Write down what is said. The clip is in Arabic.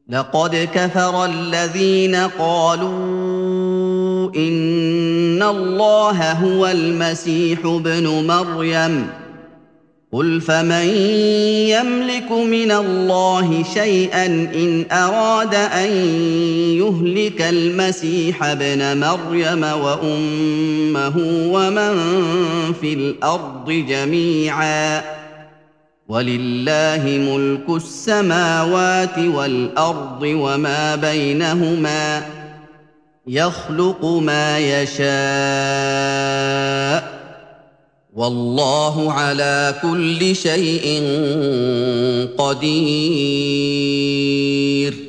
لقد كفر الذين قالوا إن الله هو المسيح ابن مريم قل فمن يملك من الله شيئا إن أراد أن يهلك المسيح ابن مريم وأمه ومن في الأرض جميعا ولله ملك السماوات والأرض وما بينهما يخلق ما يشاء والله على كل شيء قدير